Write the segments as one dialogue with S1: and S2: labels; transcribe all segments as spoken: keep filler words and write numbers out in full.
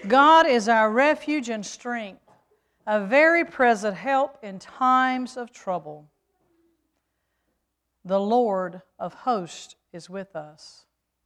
S1: God is our refuge and strength, a very present help in times of trouble. The Lord of hosts is with us.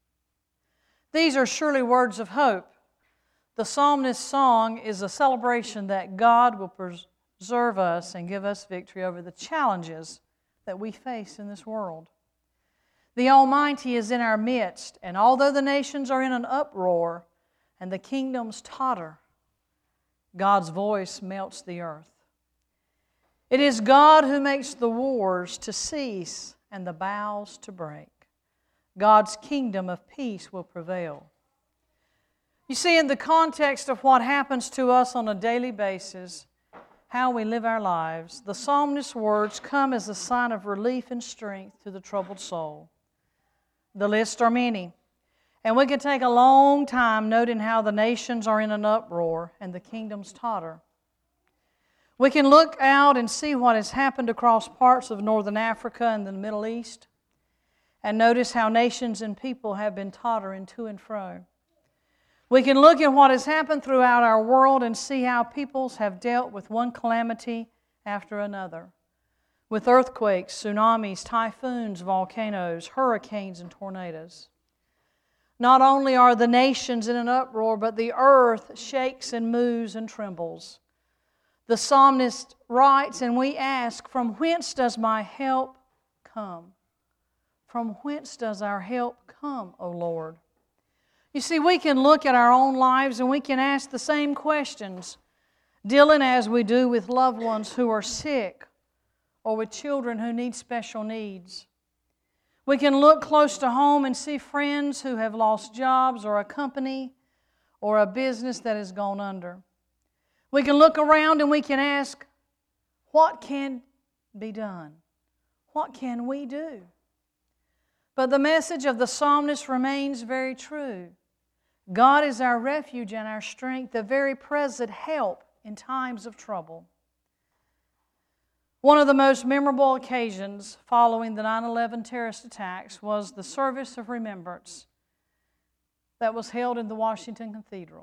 S1: These are surely words of hope. The psalmist's song is a celebration that God will preserve us and give us victory over the challenges that we face in this world. The Almighty is in our midst, and although the nations are in an uproar and the kingdoms totter, God's voice melts the earth. It is God who makes the wars to cease and the bows to break. God's kingdom of peace will prevail. You see, in the context of what happens to us on a daily basis, how we live our lives, the psalmist's words come as a sign of relief and strength to the troubled soul. The lists are many, and we could take a long time noting how the nations are in an uproar and the kingdoms totter. We can look out and see what has happened across parts of northern Africa and the Middle East, and notice how nations and people have been tottering to and fro. We can look at what has happened throughout our world and see how peoples have dealt with one calamity after another, with earthquakes, tsunamis, typhoons, volcanoes, hurricanes, and tornadoes. Not only are the nations in an uproar, but the earth shakes and moves and trembles. The psalmist writes, and we ask, from whence does my help come? From whence does our help come, O Lord? You see, we can look at our own lives and we can ask the same questions, dealing as we do with loved ones who are sick or with children who need special needs. We can look close to home and see friends who have lost jobs or a company or a business that has gone under. We can look around and we can ask, what can be done? What can we do? But the message of the psalmist remains very true. God is our refuge and our strength, the very present help in times of trouble. One of the most memorable occasions following the nine eleven terrorist attacks was the service of remembrance that was held in the Washington Cathedral.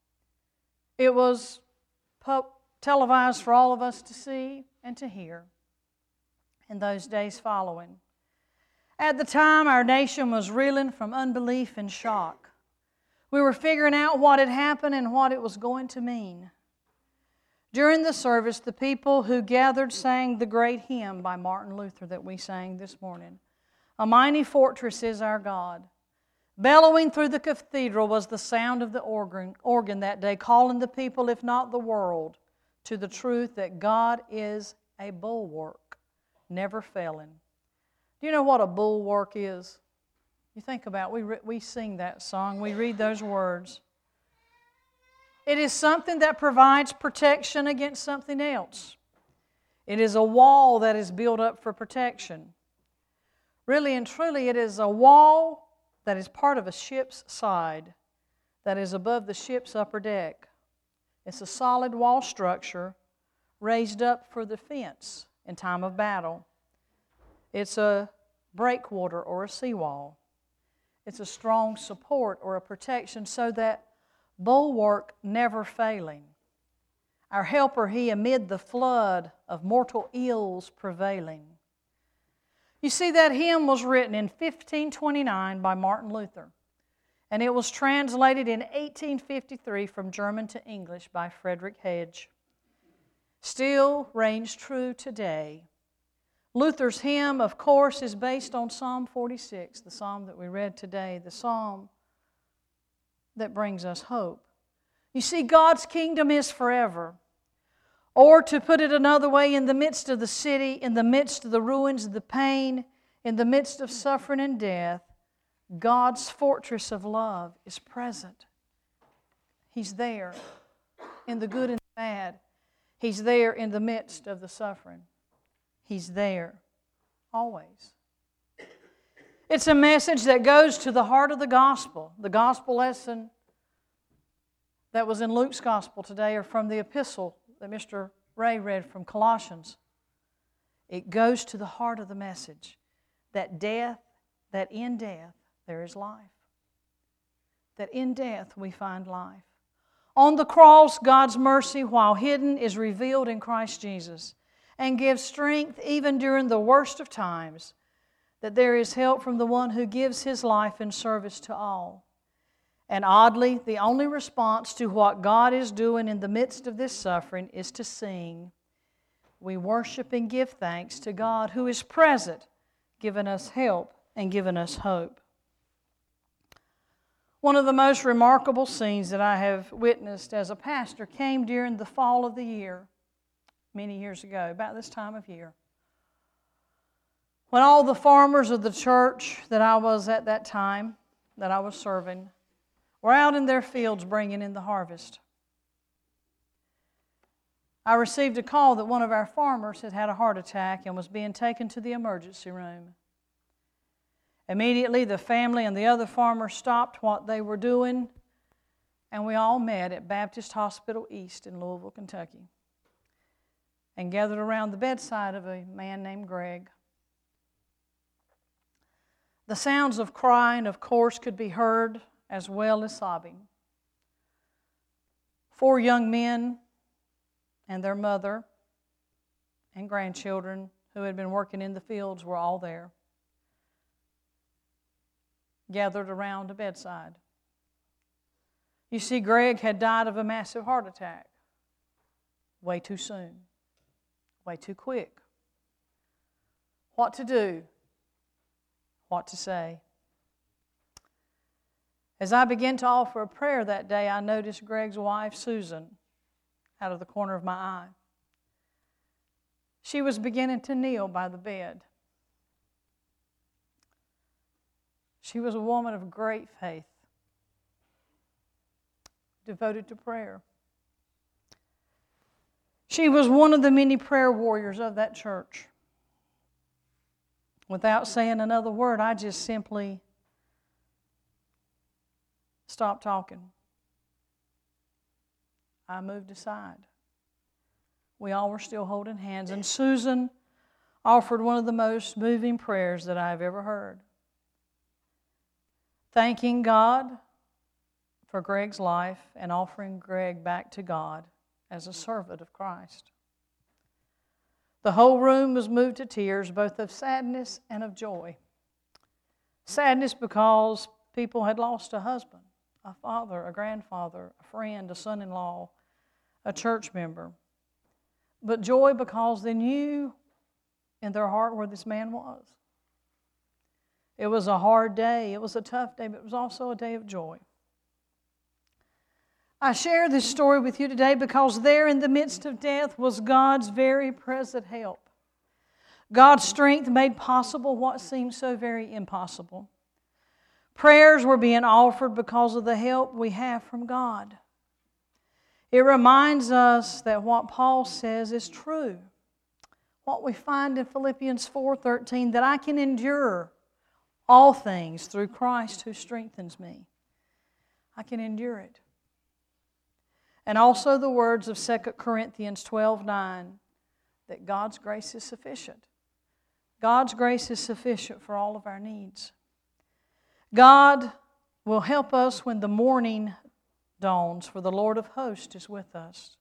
S1: It was televised for all of us to see and to hear in those days following. At the time, our nation was reeling from unbelief and shock. We were figuring out what had happened and what it was going to mean. During the service, the people who gathered sang the great hymn by Martin Luther that we sang this morning. A mighty fortress is our God. Bellowing through the cathedral was the sound of the organ, organ that day, calling the people, if not the world, to the truth that God is a bulwark, never failing. Do you know what a bulwark is? You think about it, we, we sing that song, we read those words. It is something that provides protection against something else. It is a wall that is built up for protection. Really and truly, it is a wall that is part of a ship's side, that is above the ship's upper deck. It's a solid wall structure raised up for defense in time of battle. It's a breakwater or a seawall. It's a strong support or a protection so that bulwark never failing. Our helper he amid the flood of mortal ills prevailing. You see, that hymn was written in fifteen twenty-nine by Martin Luther, and it was translated in eighteen fifty-three from German to English by Frederick Hedge. Still reigns true today. Luther's hymn, of course, is based on Psalm forty-six, the psalm that we read today, the psalm that brings us hope. You see, God's kingdom is forever. Or to put it another way, in the midst of the city, in the midst of the ruins, the pain, in the midst of suffering and death, God's fortress of love is present. He's there in the good and the bad. He's there in the midst of the suffering. He's there always. It's a message that goes to the heart of the gospel. The gospel lesson that was in Luke's gospel today, or from the epistle that Mister Ray read from Colossians. It goes to the heart of the message that death, that in death there is life. That in death we find life. On the cross, God's mercy, while hidden, is revealed in Christ Jesus and gives strength even during the worst of times, that there is help from the one who gives his life in service to all. And oddly, the only response to what God is doing in the midst of this suffering is to sing. We worship and give thanks to God who is present, giving us help and giving us hope. One of the most remarkable scenes that I have witnessed as a pastor came during the fall of the year, many years ago, about this time of year, when all the farmers of the church that I was at that time, that I was serving, were out in their fields bringing in the harvest. I received a call that one of our farmers had had a heart attack and was being taken to the emergency room. Immediately, the family and the other farmers stopped what they were doing, and we all met at Baptist Hospital East in Louisville, Kentucky, and gathered around the bedside of a man named Greg. The sounds of crying, of course, could be heard, as well as sobbing. Four young men and their mother and grandchildren who had been working in the fields were all there, gathered around a bedside. You see, Greg had died of a massive heart attack. Way too soon. Way too quick. What to do? What to say? As I began to offer a prayer that day, I noticed Greg's wife, Susan, out of the corner of my eye. She was beginning to kneel by the bed. She was a woman of great faith, devoted to prayer. She was one of the many prayer warriors of that church. Without saying another word, I just simply stopped talking. I moved aside. We all were still holding hands, and Susan offered one of the most moving prayers that I've ever heard. Thanking God for Greg's life and offering Greg back to God as a servant of Christ. The whole room was moved to tears, both of sadness and of joy. Sadness because people had lost a husband, a father, a grandfather, a friend, a son-in-law, a church member. But joy because they knew in their heart where this man was. It was a hard day. It was a tough day, but it was also a day of joy. I share this story with you today because there in the midst of death was God's very present help. God's strength made possible what seemed so very impossible. Prayers were being offered because of the help we have from God. It reminds us that what Paul says is true. What we find in Philippians four thirteen, that I can endure all things through Christ who strengthens me. I can endure it. And also the words of Second Corinthians twelve nine, that God's grace is sufficient. God's grace is sufficient for all of our needs. God will help us when the morning dawns, for the Lord of hosts is with us.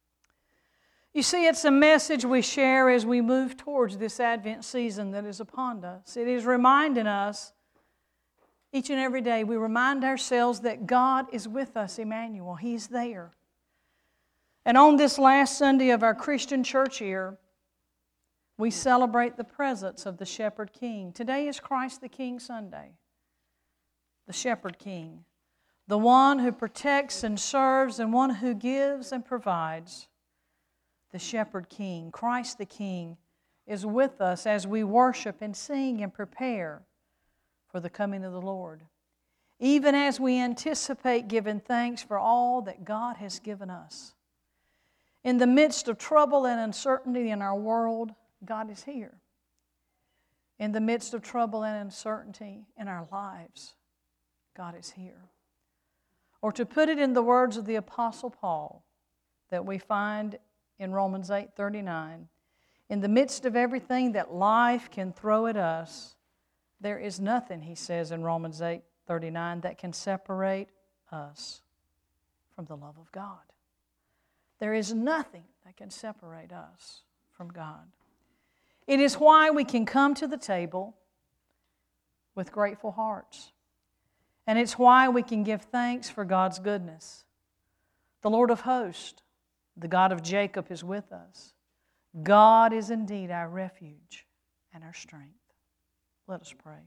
S1: You see, it's a message we share as we move towards this Advent season that is upon us. It is reminding us each and every day, we remind ourselves that God is with us, Emmanuel. He's there. And on this last Sunday of our Christian church year, we celebrate the presence of the Shepherd King. Today is Christ the King Sunday, the Shepherd King, the one who protects and serves and one who gives and provides. The Shepherd King, Christ the King, is with us as we worship and sing and prepare for the coming of the Lord, even as we anticipate giving thanks for all that God has given us. In the midst of trouble and uncertainty in our world, God is here. In the midst of trouble and uncertainty in our lives, God is here. Or to put it in the words of the Apostle Paul that we find in Romans eight thirty-nine, in the midst of everything that life can throw at us, there is nothing, he says in Romans eight thirty-nine, that can separate us from the love of God. There is nothing that can separate us from God. It is why we can come to the table with grateful hearts. And it's why we can give thanks for God's goodness. The Lord of hosts, the God of Jacob, is with us. God is indeed our refuge and our strength. Let us pray.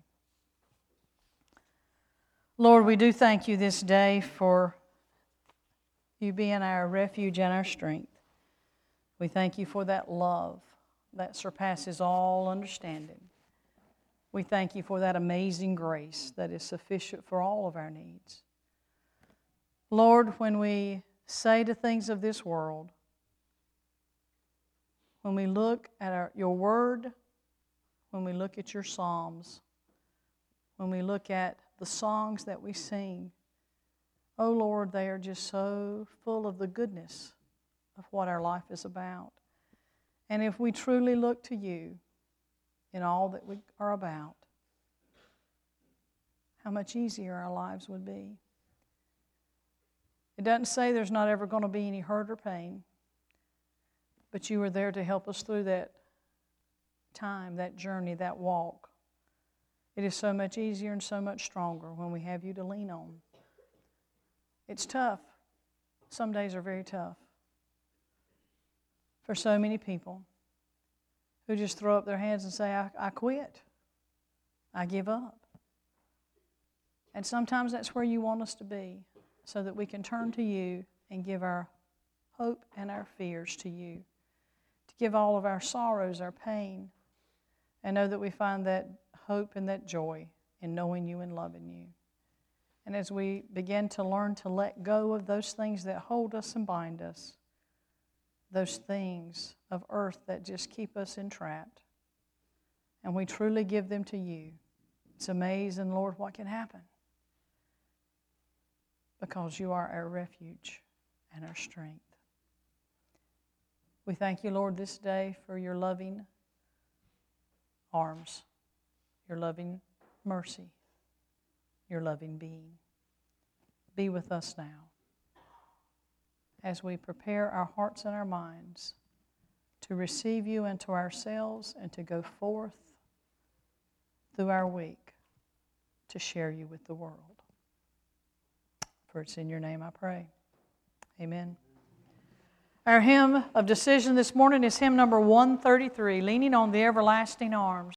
S1: Lord, we do thank you this day for you being our refuge and our strength. We thank you for that love that surpasses all understanding. We thank you for that amazing grace that is sufficient for all of our needs. Lord, when we say to things of this world, when we look at our, your word, when we look at your psalms, when we look at the songs that we sing, oh Lord, they are just so full of the goodness of what our life is about. And if we truly look to you in all that we are about, how much easier our lives would be. It doesn't say there's not ever going to be any hurt or pain, but you are there to help us through that time, that journey, that walk. It is so much easier and so much stronger when we have you to lean on. It's tough. Some days are very tough for so many people who just throw up their hands and say, I, I quit. I give up. And sometimes that's where you want us to be, so that we can turn to you and give our hope and our fears to you, to give all of our sorrows, our pain, and know that we find that hope and that joy in knowing you and loving you. And as we begin to learn to let go of those things that hold us and bind us, those things of earth that just keep us entrapped, and we truly give them to you, it's amazing, Lord, what can happen. Because you are our refuge and our strength. We thank you, Lord, this day for your loving arms, your loving mercy, your loving being. Be with us now as we prepare our hearts and our minds to receive you into ourselves and to go forth through our week to share you with the world. For it's in your name I pray. Amen. Our hymn of decision this morning is hymn number one thirty-three, Leaning on the Everlasting Arms.